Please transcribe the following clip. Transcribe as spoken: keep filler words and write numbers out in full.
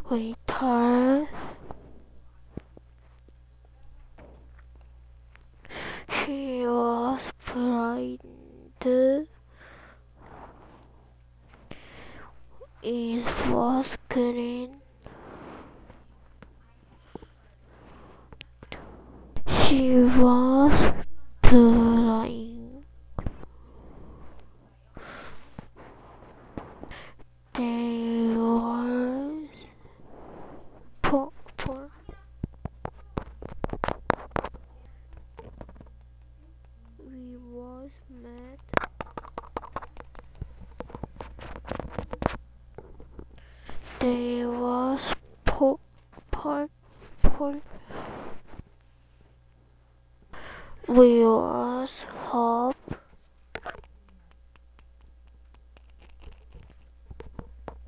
Later, she was blind. It was green. She was blind. There was purple. We was mad. There was purple. We was